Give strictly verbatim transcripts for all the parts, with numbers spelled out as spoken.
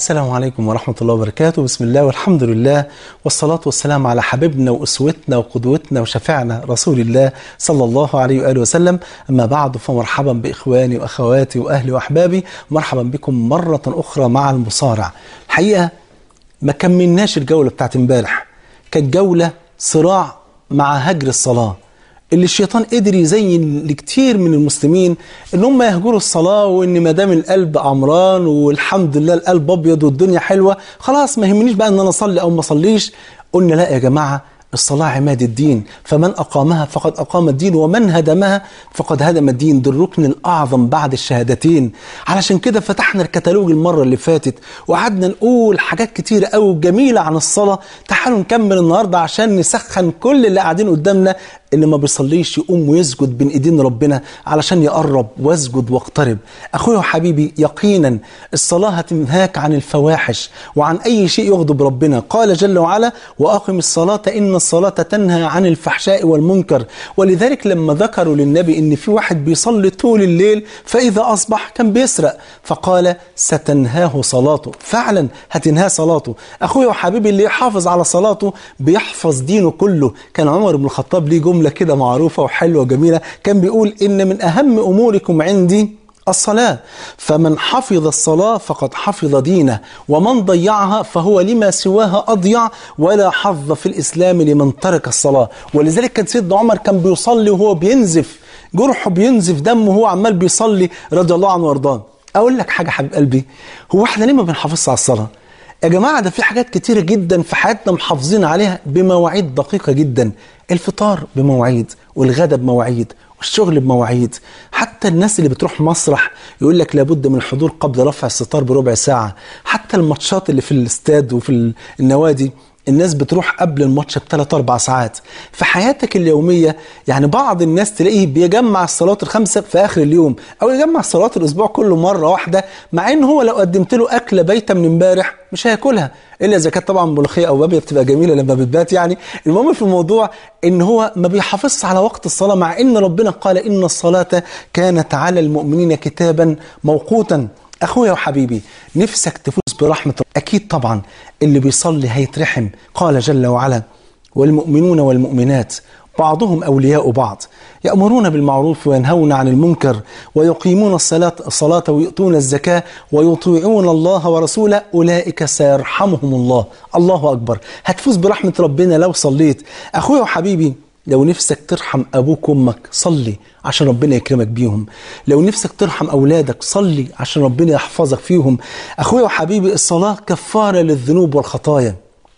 السلام عليكم ورحمة الله وبركاته. بسم الله والحمد لله والصلاة والسلام على حبيبنا وأسوتنا وقدوتنا وشفيعنا رسول الله صلى الله عليه وآله وسلم. أما بعد، فمرحبا بإخواني وأخواتي وأهلي وأحبابي، مرحبا بكم مرة أخرى مع المصارع. الحقيقة ما كملناش الجولة بتاعت امبارح، كانت جولة صراع مع هجر الصلاة اللي الشيطان قدر يزين لكتير من المسلمين ان هم يهجروا الصلاة، وان ما دام القلب عمران والحمد لله القلب ابيض والدنيا حلوة خلاص ما يهمنيش بقى ان انا اصلي او ما اصليش. قلنا لا يا جماعة، الصلاة عماد الدين، فمن أقامها فقد أقام الدين، ومن هدمها فقد هدم الدين. ده الركن الأعظم بعد الشهادتين. علشان كده فتحنا الكتالوج المرة اللي فاتت وقعدنا نقول حاجات كتيرة قوي جميلة عن الصلاة. تعالوا نكمل النهاردة عشان نسخن كل اللي قاعدين قدامنا اللي ما بيصليش يقوم ويسجد بين ايدين ربنا علشان يقرب واسجد واقترب. اخويا وحبيبي، يقينا الصلاة هتنهاك عن الفواحش وعن اي شيء يغضب ربنا. قال جل وعلا: واقم الصلاة ان الصلاة تنهى عن الفحشاء والمنكر. ولذلك لما ذكروا للنبي ان في واحد بيصلي طول الليل فاذا اصبح كان بيسرق، فقال ستنهاه صلاته. فعلا هتنهاه صلاته. اخويا وحبيبي، اللي يحافظ على صلاته بيحفظ دينه كله. كان عمر بن الخطاب ليه جملة كده معروفة وحلوة وجميلة، كان بيقول: إن من أهم أموركم عندي الصلاة، فمن حفظ الصلاة فقد حفظ دينه، ومن ضيعها فهو لما سواها أضيع، ولا حظ في الإسلام لمن ترك الصلاة. ولذلك كان سيدنا عمر كان بيصلي وهو بينزف جرحه، بينزف دمه وهو عمال بيصلي رضي الله عنه وارضاه. أقول لك حاجة حبيب قلبي، هو احنا ليه ما بنحافظش على الصلاة؟ يا جماعة ده في حاجات كتيرة جدا في حياتنا محافظين عليها بمواعيد دقيقة جدا. الفطار بمواعيد، والغدا بمواعيد، والشغل بمواعيد. حتى الناس اللي بتروح مسرح يقول لك لابد من الحضور قبل رفع الستار بربع ساعة. حتى الماتشات اللي في الاستاد وفي النوادي الناس بتروح قبل الماتش بثلاث أربع ساعات. في حياتك اليومية يعني بعض الناس تلاقيه بيجمع الصلوات الخمسة في آخر اليوم، أو يجمع الصلوات الأسبوع كله مرة واحدة، مع إن هو لو قدمت له أكلة بايتة من امبارح مش هياكلها، إلا إذا كانت طبعا ملوخية أو بامية بتبقى جميلة لما بتبات. يعني المهم في الموضوع إن هو ما بيحافظش على وقت الصلاة، مع إن ربنا قال: إن الصلاة كانت على المؤمنين كتابا موقوتا. أخويا وحبيبي، نفسك تفوز برحمة ربنا؟ أكيد طبعا اللي بيصلي هيترحم. قال جل وعلا: والمؤمنون والمؤمنات بعضهم أولياء بعض، يأمرون بالمعروف وينهون عن المنكر ويقيمون الصلاة الصلاة ويؤتون الزكاة ويطيعون الله ورسوله أولئك سيرحمهم الله. الله أكبر. هتفوز برحمة ربنا لو صليت. أخويا وحبيبي، لو نفسك ترحم أبوك وأمك صلي عشان ربنا يكرمك بيهم. لو نفسك ترحم أولادك صلي عشان ربنا يحفظك فيهم. أخويا وحبيبي، الصلاة كفارة للذنوب والخطايا.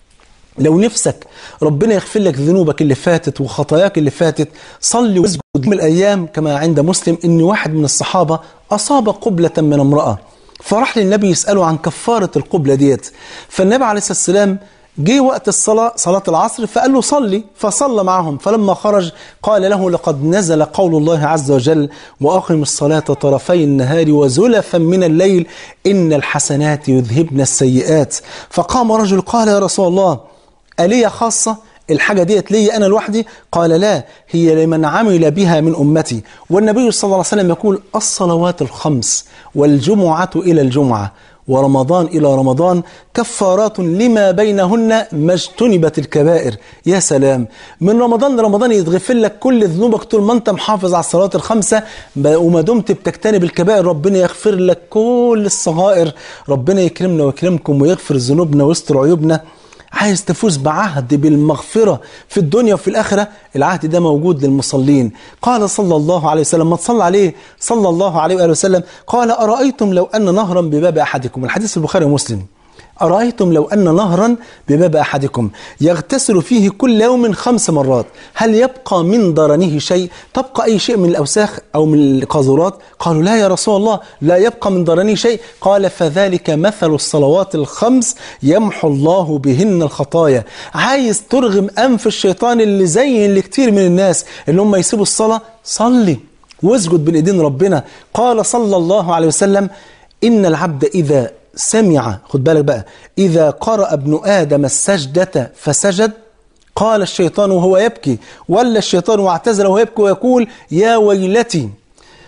لو نفسك ربنا يغفر لك ذنوبك اللي فاتت وخطاياك اللي فاتت صلي واسجد. من الأيام كما عند مسلم إن واحد من الصحابة أصاب قبلة من امرأة، فراح للنبي يسأله عن كفارة القبلة ديت. فالنبي عليه الصلاة والسلام جه وقت الصلاة، صلاة العصر، فقال له صلي، فصلى معهم. فلما خرج قال له: لقد نزل قول الله عز وجل: وأقم الصلاة طرفي النهار وزلفا من الليل إن الحسنات يذهبن السيئات. فقام رجل قال: يا رسول الله، ألي خاصة الحاجة ديت لي أنا لوحدي؟ قال: لا، هي لمن عمل بها من أمتي. والنبي صلى الله عليه وسلم يقول: الصلوات الخمس والجمعة إلى الجمعة ورمضان إلى رمضان كفارات لما بينهن ما اجتنبت الكبائر. يا سلام، من رمضان لرمضان يتغفر لك كل ذنوبك طول ما انت محافظ على الصلوات الخمسة، وما دمت بتجتنب الكبائر ربنا يغفر لك كل الصغائر. ربنا يكرمنا ويكرمكم ويغفر ذنوبنا ويستر عيوبنا. عايز تفوز بعهد بالمغفرة في الدنيا وفي الآخرة؟ العهد ده موجود للمصلين. قال صلى الله عليه وسلم، ما تصلى عليه صلى الله عليه وآله وسلم، قال: أرأيتم لو أن نهرا بباب أحدكم، الحديث البخاري ومسلم، أرأيتم لو أن نهرا بباب أحدكم يغتسل فيه كل يوم خمس مرات، هل يبقى من درنه شيء؟ تبقى أي شيء من الأوساخ أو من القاذورات؟ قالوا: لا يا رسول الله، لا يبقى من درنه شيء. قال: فذلك مثل الصلوات الخمس يمحو الله بهن الخطايا. عايز ترغم أنف الشيطان اللي زين لكتير من الناس اللي هم يسيبوا الصلاة؟ صلي واسجد بين ايدين ربنا. قال صلى الله عليه وسلم: إن العبد إذا سمع، خد بالك بقى، إذا قرأ ابن آدم السجدة فسجد، قال الشيطان وهو يبكي، ولا الشيطان واعتزل وهو يبكي ويقول: يا ويلتي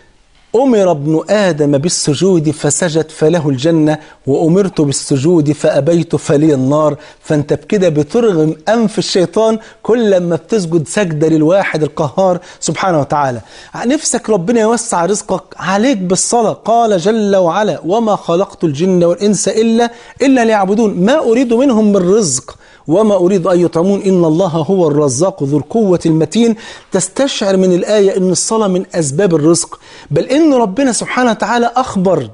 أمر ابن آدم بالسجود فسجد فله الجنة، وأمرت بالسجود فأبيت فلي النار. فأنت بكده بترغم أنف الشيطان كل ما بتسجد سجدة للواحد القهار سبحانه وتعالى. نفسك ربنا يوسع رزقك، عليك بالصلاة. قال جل وعلا: وما خلقت الجن والإنس إلا إلا ليعبدون ما أريد منهم من رزق وما أريد أن يطعمون إن الله هو الرزاق ذو القوة المتين. تستشعر من الآية أن الصلاة من أسباب الرزق، بل إن ربنا سبحانه وتعالى أخبر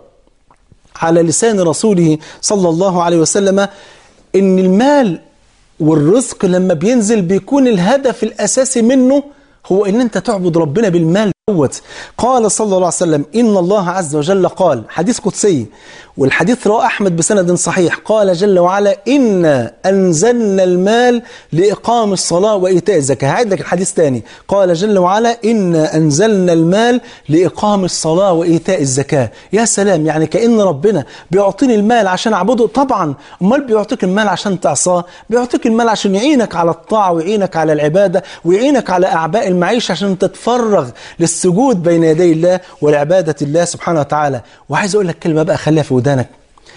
على لسان رسوله صلى الله عليه وسلم إن المال والرزق لما بينزل بيكون الهدف الأساسي منه هو إن أنت تعبد ربنا بالمال دوت. قال صلى الله عليه وسلم: إن الله عز وجل قال، حديث قدسي والحديث رواه أحمد بسند صحيح، قال جل وعلا: إنا أنزلنا المال لإقام الصلاة وإيتاء الزكاة. هعيد لك الحديث تاني. قال جل وعلا: إنا أنزلنا المال لإقام الصلاة وإيتاء الزكاة. يا سلام، يعني كأن ربنا بيعطيني المال عشان أعبده؟ طبعا. أمال بيعطيك المال عشان تعصاه؟ بيعطيك المال عشان يعينك على الطاعة ويعينك على العبادة ويعينك على أعباء المعيشة عشان تتفرغ للسجود بين يدي الله والعبادة الله سبحانه وتعالى. وعايز أقول لك كلمة بقى خليها في ودانك.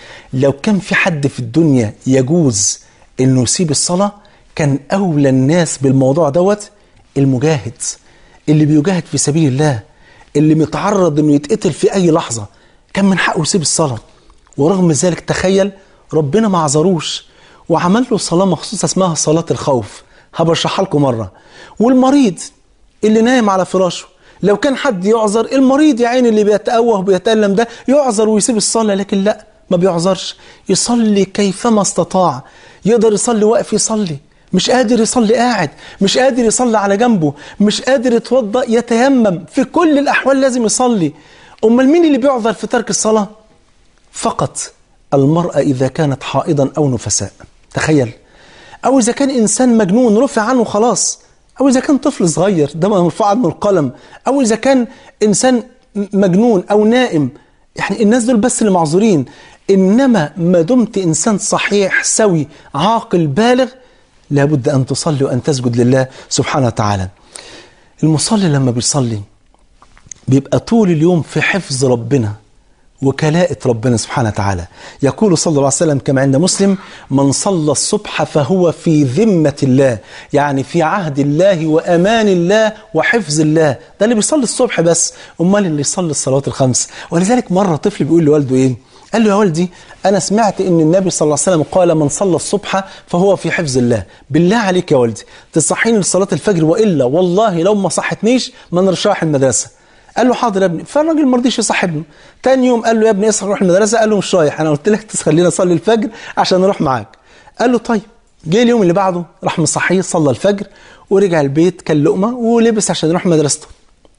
لو كان في حد في الدنيا يجوز إنه يسيب الصلاة كان أولى الناس بالموضوع دوت المجاهد اللي بيجاهد في سبيل الله، اللي متعرض إنه يتقتل في أي لحظة، كان من حقه يسيب الصلاة. ورغم ذلك تخيل ربنا ما عذروش وعمل له صلاة مخصوصة اسمها صلاة الخوف. هبشرحها لكم مرة. والمريض اللي نايم على فراشه، لو كان حد يعذر، المريض يا عيني اللي بيتأوه وبيتألم ده يعذر ويسيب الصلاة، لكن لا، ما بيعذرش، يصلي كيفما استطاع. يقدر يصلي واقف يصلي، مش قادر يصلي قاعد، مش قادر يصلي على جنبه، مش قادر يتوضأ يتيمم، في كل الأحوال لازم يصلي. أمال مين اللي بيعذر في ترك الصلاة؟ فقط المرأة إذا كانت حائضا أو نفساء. تخيل. أو إذا كان إنسان مجنون رفع عنه خلاص، أو إذا كان طفل صغير ده مرفوع عنه القلم، أو إذا كان إنسان مجنون أو نائم. يعني الناس دول بس اللي معذورين. إنما ما دمت إنسان صحيح سوي عاقل بالغ لابد أن تصلي وأن تسجد لله سبحانه وتعالى. المصلي لما بيصلي بيبقى طول اليوم في حفظ ربنا وكلاءة ربنا سبحانه وتعالى. يقول صلى الله عليه وسلم كما عند مسلم: من صلى الصبح فهو في ذمة الله، يعني في عهد الله وأمان الله وحفظ الله. ده اللي بيصلي الصبح بس، أمال اللي يصلي الصلوات الخمس. ولذلك مرة طفل بيقول لوالده إيه؟ قال له: يا والدي أنا سمعت إن النبي صلى الله عليه وسلم قال من صلى الصبح فهو في حفظ الله، بالله عليك يا والدي تصحيني لصلاة الفجر، وإلا والله لو ما صحتنيش ما نرشح المدرسة. قال له: حاضر يا ابني. فالراجل ما رضيش يصاحبه. تاني يوم قال له: يا ابني اصحى روح المدرسة. قال له: مش رايح، انا قلت لك تخليني اصلي الفجر عشان اروح معاك. قال له: طيب. جه اليوم اللي بعده راح مصحيه صلى الفجر ورجع البيت كل لقمه ولبس عشان يروح مدرسته.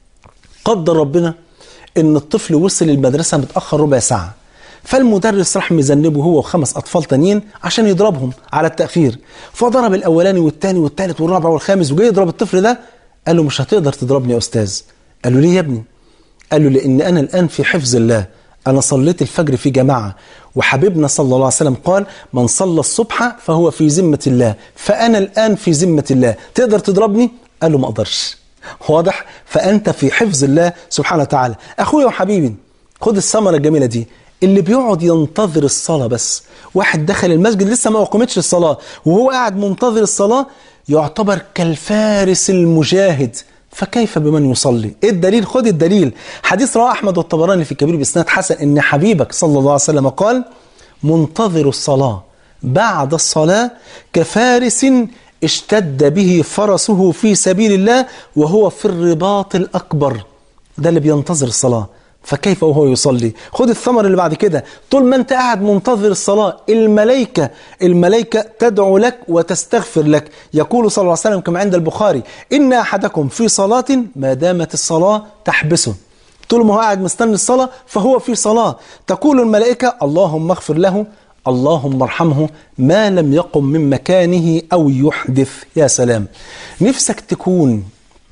قدر ربنا ان الطفل وصل المدرسة متأخر ربع ساعة، فالمدرس راح مذنبه هو وخمس اطفال تانيين عشان يضربهم على التأخير. فضرب الاولاني والثاني والثالث والرابع والخامس، وجاي يضرب الطفل ده. قال له: مش هتقدر تضربني يا استاذ. قال له: ليه يا ابني؟ قال له: لأن أنا الآن في حفظ الله، أنا صليت الفجر في جماعة، وحبيبنا صلى الله عليه وسلم قال: من صلى الصبح فهو في ذمة الله، فأنا الآن في ذمة الله، تقدر تضربني؟ قال له: ما أقدرش. واضح؟ فأنت في حفظ الله سبحانه وتعالى. أخويا وحبيبي، خد الثمرة الجميلة دي. اللي بيقعد ينتظر الصلاة بس، واحد دخل المسجد لسه ما أقيمتش الصلاة وهو قاعد منتظر الصلاة، يعتبر كالفارس المجاهد، فكيف بمن يصلي؟ ايه الدليل؟ خد الدليل. حديث رواه احمد والطبراني في الكبير باسناد حسن ان حبيبك صلى الله عليه وسلم قال: منتظر الصلاة بعد الصلاة كفارس اشتد به فرسه في سبيل الله وهو في الرباط الأكبر. ده اللي بينتظر الصلاة، فكيف وهو يصلي؟ خد الثمر اللي بعد كده. طول ما انت قاعد منتظر الصلاة الملائكة الملائكة تدعو لك وتستغفر لك. يقول صلى الله عليه وسلم كما عند البخاري: إن أحدكم في صلاة ما دامت الصلاة تحبسه. طول ما هو قاعد مستني الصلاة فهو في صلاة. تقول الملائكة: اللهم اغفر له، اللهم ارحمه، ما لم يقم من مكانه أو يحدث. يا سلام. نفسك تكون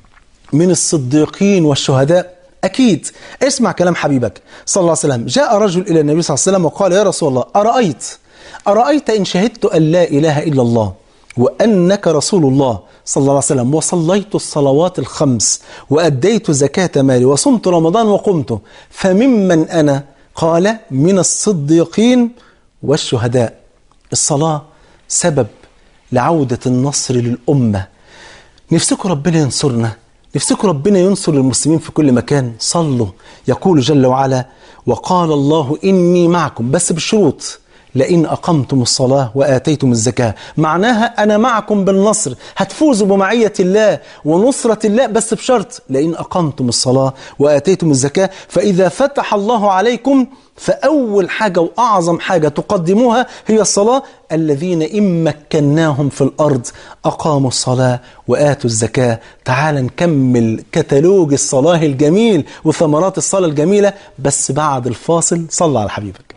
من الصديقين والشهداء؟ أكيد. اسمع كلام حبيبك صلى الله عليه وسلم. جاء رجل إلى النبي صلى الله عليه وسلم وقال: يا رسول الله، أرأيت أرأيت إن شهدت أن لا إله إلا الله وأنك رسول الله صلى الله عليه وسلم: وصليت الصلوات الخمس وأديت زكاة مالي وصمت رمضان وقمت، فممن أنا؟ قال: من الصديقين والشهداء. الصلاة سبب لعودة النصر للأمة. نفسكم ربنا ينصرنا، نفسكم ربنا ينصر المسلمين في كل مكان. صلوا. يقول جل وعلا: وقال الله إني معكم، بس بالشروط: لئن أقمتم الصلاة وآتيتم الزكاة. معناها أنا معكم بالنصر، هتفوزوا بمعية الله ونصرة الله، بس بشرط: لئن أقمتم الصلاة وآتيتم الزكاة. فإذا فتح الله عليكم فأول حاجة وأعظم حاجة تقدموها هي الصلاة. الذين إن مكناهم في الأرض أقاموا الصلاة وآتوا الزكاة. تعال نكمل كتالوج الصلاة الجميل وثمرات الصلاة الجميلة، بس بعد الفاصل. صل على حبيبك.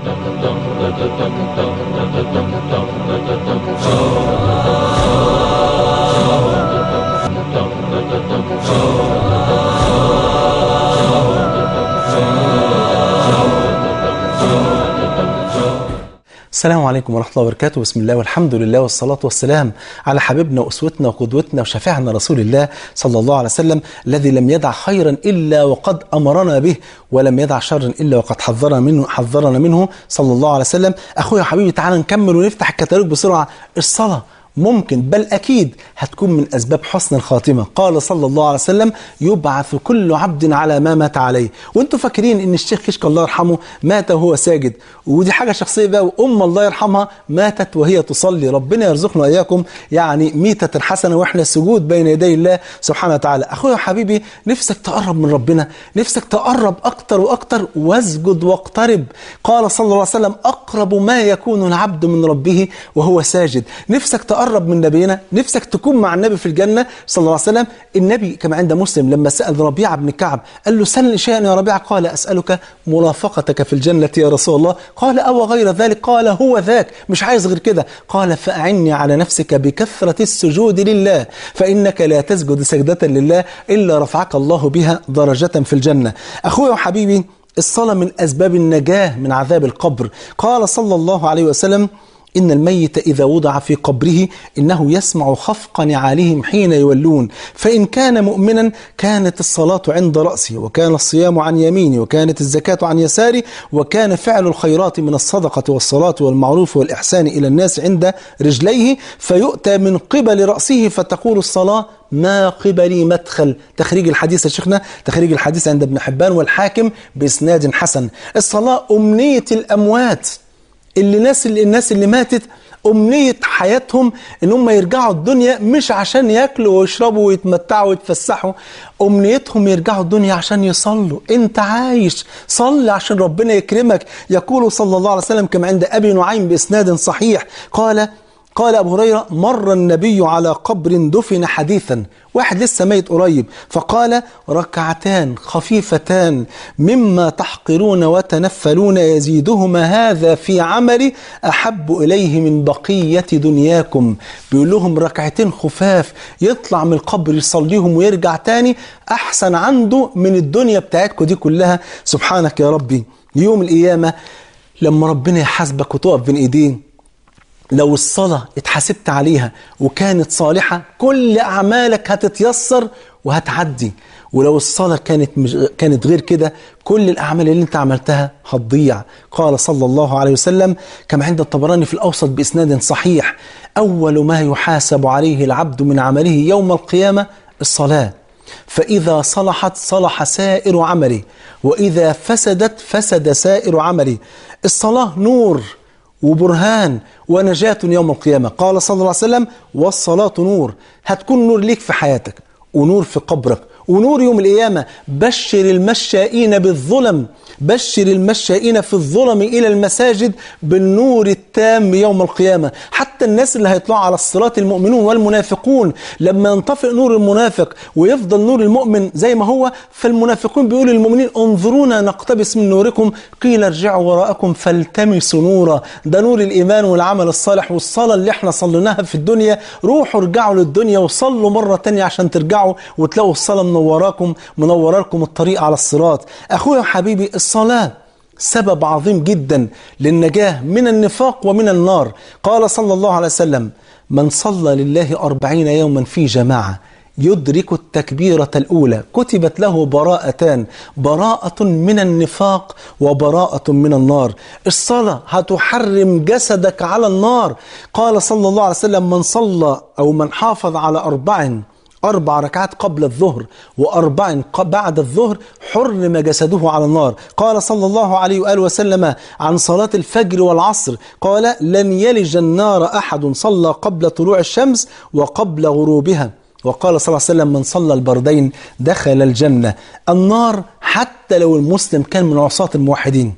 السلام عليكم ورحمة الله وبركاته. بسم الله والحمد لله والصلاة والسلام على حبيبنا وأسوتنا وقدوتنا وشفيعنا رسول الله صلى الله عليه وسلم، الذي لم يدع خيرا إلا وقد أمرنا به، ولم يدع شرا إلا وقد حذرنا منه حذرنا منه صلى الله عليه وسلم. أخويا حبيبي، تعال نكمل ونفتح الكتالوج بسرعة. الصلاة ممكن بل أكيد هتكون من أسباب حسن الخاتمة. قال صلى الله عليه وسلم: يبعث كل عبد على ما مات عليه. وانتوا فاكرين ان الشيخ كشك الله يرحمه مات وهو ساجد، ودي حاجة شخصية بقى، وأم الله يرحمها ماتت وهي تصلي. ربنا يرزقنا إياكم يعني ميتة حسنة وإحنا سجود بين يدي الله سبحانه وتعالى. أخويا حبيبي، نفسك تقرب من ربنا، نفسك تقرب أكتر وأكتر، واسجد واقترب. قال صلى الله عليه وسلم: أقرب ما يكون العبد من ربه وهو ساجد. نفسك تقرب تقرب من نبينا، نفسك تكون مع النبي في الجنة صلى الله عليه وسلم. النبي كما عند مسلم لما سأل ربيعة بن كعب قال له: سلني شيئا يا ربيعة. قال: أسألك مرافقتك في الجنة يا رسول الله. قال: أو غير ذلك؟ قال: هو ذاك، مش عايز غير كده. قال: فأعني على نفسك بكثرة السجود لله، فإنك لا تسجد سجدة لله إلا رفعك الله بها درجة في الجنة. أخوي وحبيبي، الصلاة من أسباب النجاة من عذاب القبر. قال صلى الله عليه وسلم: إن الميت إذا وضع في قبره إنه يسمع خفق نعالهم حين يولون، فإن كان مؤمنا كانت الصلاة عند رأسه، وكان الصيام عن يمينه، وكانت الزكاة عن يساره، وكان فعل الخيرات من الصدقة والصلاة والمعروف والإحسان إلى الناس عند رجليه، فيؤتى من قبل رأسه فتقول الصلاة: ما قبلي مدخل. تخريج الحديث يا شيخنا، تخريج الحديث عند ابن حبان والحاكم بإسناد حسن. الصلاة أمنية الأموات، اللي الناس اللي الناس اللي ماتت أمنية حياتهم إن هم يرجعوا الدنيا مش عشان يأكلوا ويشربوا ويتمتعوا ويتفسحوا، أمنيتهم يرجعوا الدنيا عشان يصلوا. أنت عايش، صل عشان ربنا يكرمك. يقول صلى الله عليه وسلم كما عند أبي نعيم بإسناد صحيح، قال قال أبو هريرة: مر النبي على قبر دفن حديثا، واحد لسه ميت قريب، فقال: ركعتان خفيفتان مما تحقرون وتنفلون يزيدهما هذا في عملي أحب إليه من بقية دنياكم. بيقول لهم ركعتين خفاف يطلع من القبر يصليهم ويرجع تاني أحسن عنده من الدنيا بتاعتكم دي كلها. سبحانك يا ربي. يوم القيامة لما ربنا يحاسبك وتقف بين إيديه، لو الصلاة اتحاسبت عليها وكانت صالحة كل أعمالك هتتيسر وهتعدي، ولو الصلاة كانت مش كانت غير كده كل الأعمال اللي انت عملتها هتضيع. قال صلى الله عليه وسلم كما عند الطبراني في الأوسط بإسناد صحيح: أول ما يحاسب عليه العبد من عمله يوم القيامة الصلاة، فإذا صلحت صلح سائر عمله، وإذا فسدت فسد سائر عمله. الصلاة نور وبرهان ونجاة يوم القيامة. قال صلى الله عليه وسلم: والصلاة نور. هتكون نور ليك في حياتك ونور في قبرك ونور يوم القيامة. بشر المشائين بالظلم، بشر المشائين في الظلم إلى المساجد بالنور التام يوم القيامة. حتى الناس اللي هيطلعوا على الصراط المؤمنون والمنافقون، لما ينطفئ نور المنافق ويفضل نور المؤمن زي ما هو، فالمنافقون بيقولوا للمؤمنين: انظرونا نقتبس من نوركم، قيل ارجعوا وراءكم فالتمسوا نورا. ده نور الإيمان والعمل الصالح والصلاة اللي احنا صليناها في الدنيا. روحوا ارجعوا للدنيا وصلوا مرة تانية عشان ترجعوا وتلاقوا الصلاة منوراكم منوراكم الطريق على الصراط. أخويا وحبيبي، الصلاة سبب عظيم جدا للنجاة من النفاق ومن النار. قال صلى الله عليه وسلم: من صلى لله أربعين يوما في جماعة يدرك التكبيرة الأولى كتبت له براءتان، براءة من النفاق وبراءة من النار. الصلاة هتحرم جسدك على النار. قال صلى الله عليه وسلم: من صلى أو من حافظ على أربع أربع ركعات قبل الظهر وأربع بعد الظهر حرم جسده على النار. قال صلى الله عليه وآله وسلم عن صلاة الفجر والعصر قال: لن يلج النار أحد صلى قبل طلوع الشمس وقبل غروبها. وقال صلى الله عليه وسلم: من صلى البردين دخل الجنة. النار حتى لو المسلم كان من عصاة الموحدين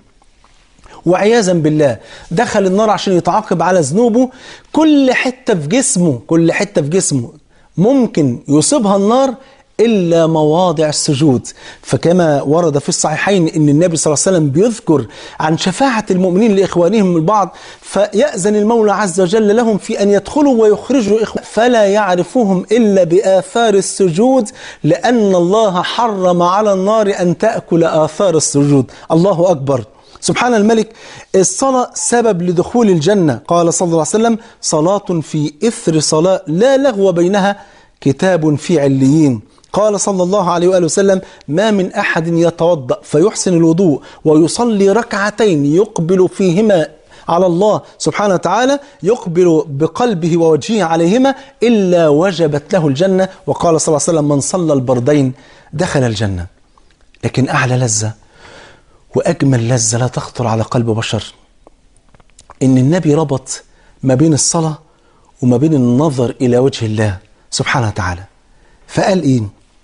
وعياذا بالله دخل النار عشان يتعاقب على ذنوبه، كل حتة في جسمه كل حتة في جسمه ممكن يصيبها النار إلا مواضع السجود. فكما ورد في الصحيحين أن النبي صلى الله عليه وسلم بيذكر عن شفاعة المؤمنين لإخوانهم البعض، فيأذن المولى عز وجل لهم في أن يدخلوا ويخرجوا إخوان فلا يعرفوهم إلا بآثار السجود، لأن الله حرم على النار أن تأكل آثار السجود. الله أكبر. سبحان الملك. الصلاة سبب لدخول الجنة. قال صلى الله عليه وسلم: صلاة في إثر صلاة لا لغو بينها كتاب في عليين. قال صلى الله عليه وآله وسلم: ما من أحد يتوضأ فيحسن الوضوء ويصلي ركعتين يقبل فيهما على الله سبحانه وتعالى، يقبل بقلبه ووجهه عليهما، إلا وجبت له الجنة. وقال صلى الله عليه وسلم: من صلى البردين دخل الجنة. لكن أعلى لذة وأجمل لذة لا تخطر على قلب بشر إن النبي ربط ما بين الصلاة وما بين النظر إلى وجه الله سبحانه وتعالى. فقال إيه؟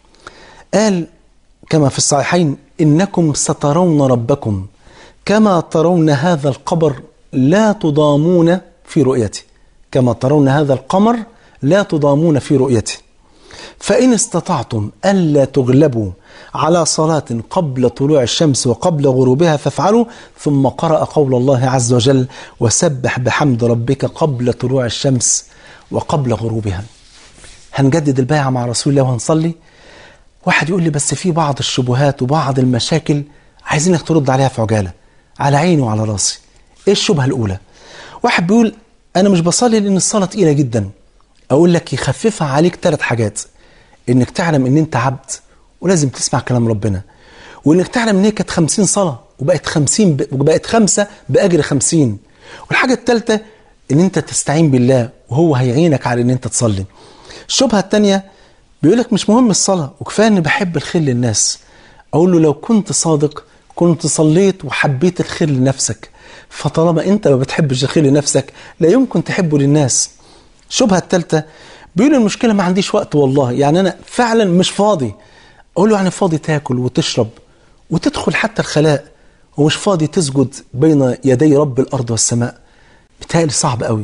قال كما في الصحيحين: إنكم سترون ربكم كما ترون هذا القمر لا تضامون في رؤيته، كما ترون هذا القمر لا تضامون في رؤيته، فإن استطعتم ألا تغلبوا على صلاة قبل طلوع الشمس وقبل غروبها فافعلوا. ثم قرأ قول الله عز وجل: وسبح بحمد ربك قبل طلوع الشمس وقبل غروبها. هنجدد البيعة مع رسول الله وهنصلي. واحد يقول لي: بس في بعض الشبهات وبعض المشاكل عايزينك ترد عليها في عجالة. على عيني وعلى راسي. ايه الشبهة الأولى؟ واحد بيقول: أنا مش بصلي لأن الصلاة تقيلة جدا. أقول لك يخففها عليك ثلاث حاجات: إنك تعلم إن أنت عبد ولازم تسمع كلام ربنا، وإنك تعلم إن هي كانت خمسين صلاة وبقت خمسين ب... وبقت خمسة بأجر خمسين، والحاجة الثالثة إن أنت تستعين بالله وهو هيعينك على إن أنت تصلي. الشبهة الثانية بيقول لك: مش مهم الصلاة وكفاية إني بحب الخير للناس. أقول له: لو كنت صادق كنت صليت وحبيت الخير لنفسك، فطالما أنت ما بتحبش الخير لنفسك لا يمكن تحبه للناس. الشبهة الثالثة بيقول: المشكلة ما عنديش وقت والله، يعني أنا فعلا مش فاضي. أقول له: يعني فاضي تاكل وتشرب وتدخل حتى الخلاء ومش فاضي تسجد بين يدي رب الأرض والسماء؟ بتهيألي صعب قوي.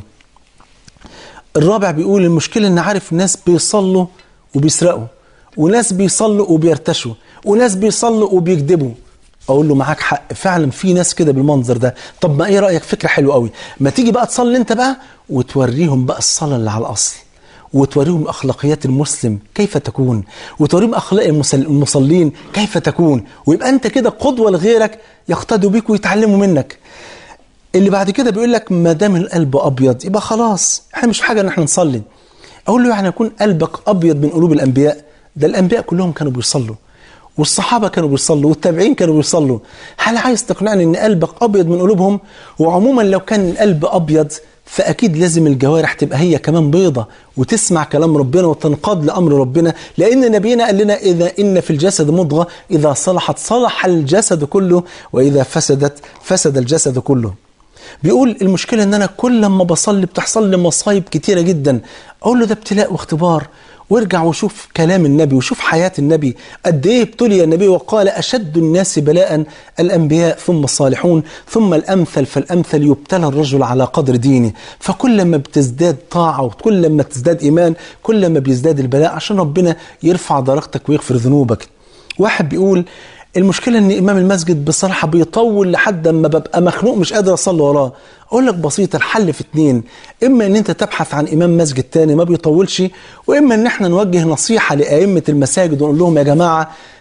الرابع بيقول: المشكلة إن عارف ناس بيصلوا وبيسرقوا، وناس بيصلوا وبيرتشوا، وناس بيصلوا وبيكذبوا. أقول له: معاك حق فعلا في ناس كده بالمنظر ده. طب ما إيه رأيك؟ فكرة حلوة قوي، ما تيجي بقى تصلي أنت بقى وتوريهم بقى الصلاة اللي على الأصل، وتوريهم أخلاقيات المسلم كيف تكون، وتوريهم أخلاق المصلين كيف تكون، ويبقى أنت كده قدوة لغيرك يقتدوا بيك ويتعلموا منك. اللي بعد كده بيقول لك: ما دام القلب أبيض يبقى خلاص احنا مش حاجة ان احنا نصلي. أقول له: يعني يكون قلبك أبيض من قلوب الأنبياء؟ ده الأنبياء كلهم كانوا بيصلوا، والصحابة كانوا بيصلوا، والتابعين كانوا بيصلوا. هل عايز تقنعني ان قلبك أبيض من قلوبهم؟ وعموما لو كان القلب أبيض فأكيد لازم الجوارح تبقى هي كمان بيضة وتسمع كلام ربنا وتنقاد لأمر ربنا، لأن نبينا قال لنا: إذا إن في الجسد مضغة إذا صلحت صلح الجسد كله وإذا فسدت فسد الجسد كله. بيقول: المشكلة إن أنا كل ما بصلي بتحصل لي مصايب كتيرة جدا. أقول له: ده ابتلاء واختبار، وارجع وشوف كلام النبي وشوف حياة النبي قد ايه ابتلي النبي. وقال: أشد الناس بلاء الأنبياء ثم الصالحون ثم الأمثل فالأمثل يبتلى الرجل على قدر دينه. فكل ما بتزداد طاعة وكل ما تزداد إيمان كل ما بيزداد البلاء، عشان ربنا يرفع درجتك ويغفر ذنوبك. واحد بيقول: المشكلة ان امام المسجد بصراحة بيطول لحد ما ببقى مخنوق مش قادر اصلي وراه. اقول لك بسيطة، الحل في اتنين: اما ان انت تبحث عن امام مسجد تاني ما بيطولش، واما ان احنا نوجه نصيحة لائمة المساجد ونقول لهم: يا جماعة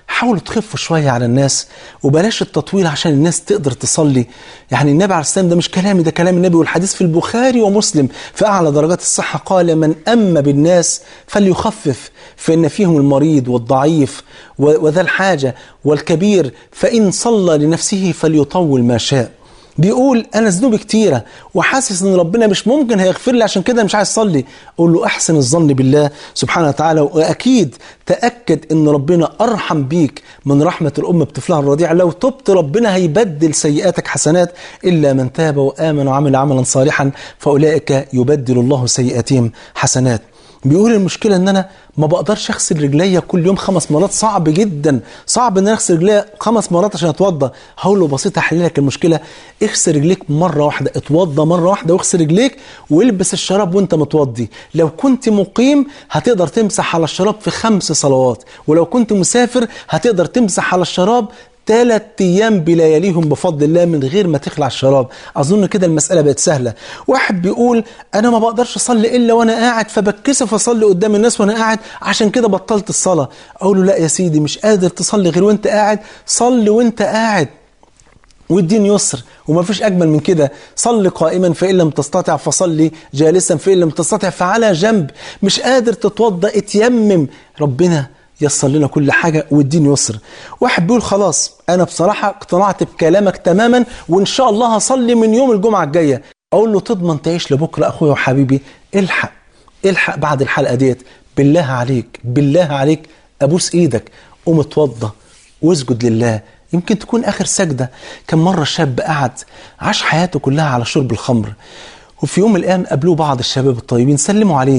حاولوا تخفوا شوية على الناس وبلاش التطويل عشان الناس تقدر تصلي. يعني النبي عليه السلام ده مش كلامي، ده كلام النبي، والحديث في البخاري ومسلم في أعلى درجات الصحة، قال من أم بالناس فليخفف فإن فيهم المريض والضعيف وذا الحاجة والكبير، فإن صلى لنفسه فليطول ما شاء. بيقول أنا ذنوبي كتيرة وحاسس إن ربنا مش ممكن هيغفر لي، عشان كده مش عايز أصلي. أقول له أحسن الظن بالله سبحانه وتعالى، وأكيد تأكد إن ربنا أرحم بيك من رحمة الأم بطفلها الرضيع. لو تبت ربنا هيبدل سيئاتك حسنات، إلا من تاب وآمن وعمل عملا صالحا فأولئك يبدل الله سيئاتهم حسنات. بيقول المشكلة ان انا ما بقدرش اغسل رجليا كل يوم خمس مرات، صعب جدا، صعب ان انا اغسل رجليا خمس مرات عشان اتوضى. هقول له بسيطة احل لك المشكلة، اغسل رجليك مرة واحدة، اتوضى مرة واحدة واغسل رجليك والبس الشراب وانت متوضي. لو كنت مقيم هتقدر تمسح على الشراب في خمس صلوات، ولو كنت مسافر هتقدر تمسح على الشراب ثلاث أيام بلياليهم بفضل الله من غير ما تخلع الشراب. أظن كده المسألة بقت سهلة. واحد بيقول أنا ما بقدرش أصلي إلا وأنا قاعد، فبتكسف أصلي قدام الناس وأنا قاعد، عشان كده بطلت الصلاة. أقول له لا يا سيدي، مش قادر تصلي غير وأنت قاعد، صلي وأنت قاعد، والدين يسر وما فيش أجمل من كده. صلي قائما فإن لم تستطع فصلي جالسا فإن لم تستطع فعلى جنب. مش قادر تتوضأ اتيمم، ربنا يصل لنا كل حاجة والدين يسر. واحد بيقول خلاص أنا بصراحة اقتنعت بكلامك تماما وإن شاء الله هصلي من يوم الجمعة الجاية. أقول له تضمن تعيش لبكرة أخويا وحبيبي؟ الحق الحق بعد الحلقة ديت، بالله عليك بالله عليك أبوس إيدك قوم اتوضى واسجد لله، يمكن تكون آخر سجدة. كم مرة شاب قعد عاش حياته كلها على شرب الخمر، وفي يوم من الأيام قابلوه بعض الشباب الطيبين سلموا عليه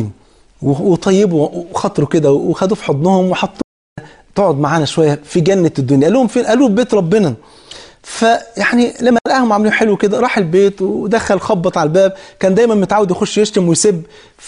وطيبوا وخطروا كده وخدوا في حضنهم وحطوا تقعد معانا شوية في جنة الدنيا. قال لهم فين؟ قالوا بيت ربنا. فيعني لما لقاهم عاملين حلو كده راح البيت ودخل خبط على الباب، كان دايما متعود يخش يشتم ويسب،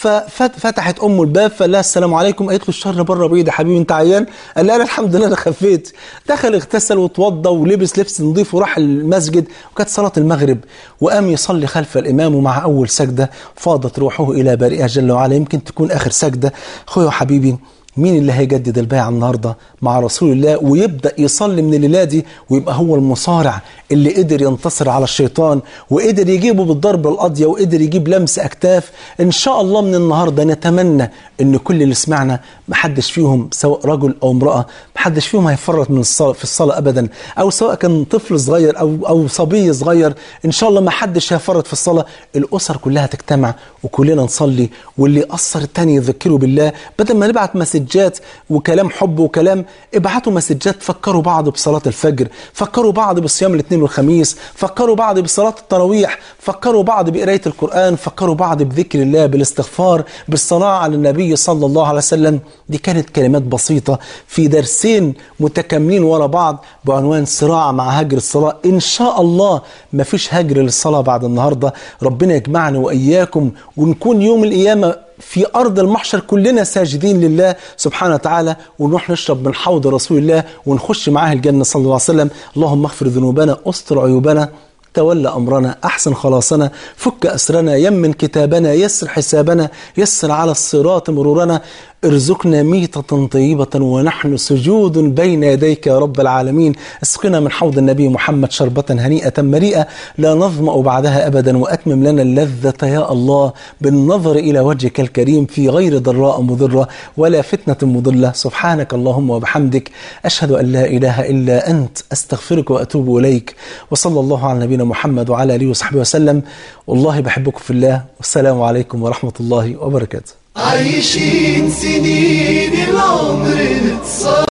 ففتحت امه الباب فقال لها السلام عليكم، قالت له الشر بره بعيد يا حبيبي انت عيان؟ قال لها الحمد لله انا خفيت. دخل اغتسل وتوضى ولبس لبس نظيف وراح المسجد، وكانت صلاة المغرب، وقام يصلي خلف الامام، ومع اول سجدة فاضت روحه الى بارئها جل وعلا، يمكن تكون اخر سجدة. اخويا وحبيبي، مين اللي هيجدد البيعة النهاردة مع رسول الله ويبدأ يصلي من الليلة دي ويبقى هو المصارع اللي قدر ينتصر على الشيطان وقدر يجيبه بالضربة القاضية وقدر يجيب لمس أكتاف؟ إن شاء الله من النهاردة نتمنى إن كل اللي سمعنا محدش فيهم سواء رجل أو امرأة محدش فيهم هيفرط من الصلاة في الصلاة أبدا، أو سواء كان طفل صغير أو أو صبي صغير، إن شاء الله محدش هيفرط في الصلاة. الأسر كلها تجتمع وكلنا نصلي، واللي قصر التاني يذكره بالله. بدل ما نبعت مسجات وكلام حب وكلام، ابعتوا مسجات فكروا بعض بصلاة الفجر، فكروا بعض بالصيام الاثنين والخميس، فكروا بعض بصلاة التراويح، فكروا بعض بقراية القرآن، فكروا بعض بذكر الله، بالاستغفار، بالصلاة على النبي صلى الله عليه وسلم. دي كانت كلمات بسيطة في درسين متكاملين ورا بعض بعنوان صراع مع هجر الصلاة. إن شاء الله ما فيش هجر للصلاة بعد النهاردة. ربنا يجمعنا وإياكم ونكون يوم القيامة في أرض المحشر كلنا ساجدين لله سبحانه وتعالى، ونروح نشرب من حوض رسول الله ونخش معاه الجنة صلى الله عليه وسلم. اللهم اغفر ذنوبنا، استر عيوبنا، تولى أمرنا، أحسن خلاصنا، فك أسرنا، يمن كتابنا، يسر حسابنا، يسر على الصراط مرورنا، ارزقنا ميتة طيبة ونحن سجود بين يديك يا رب العالمين. اسقنا من حوض النبي محمد شربة هنيئة مريئة لا نظمأ بعدها أبدا، وأتمم لنا اللذة يا الله بالنظر إلى وجهك الكريم في غير ضراء مضرة ولا فتنة مضلة. سبحانك اللهم وبحمدك، أشهد أن لا إله إلا أنت، أستغفرك وأتوب إليك. وصلى الله على نبينا محمد وعلى آله وصحبه وسلم. والله بحبكم في الله، والسلام عليكم ورحمة الله وبركاته. عايشين سنين العمر نتصاب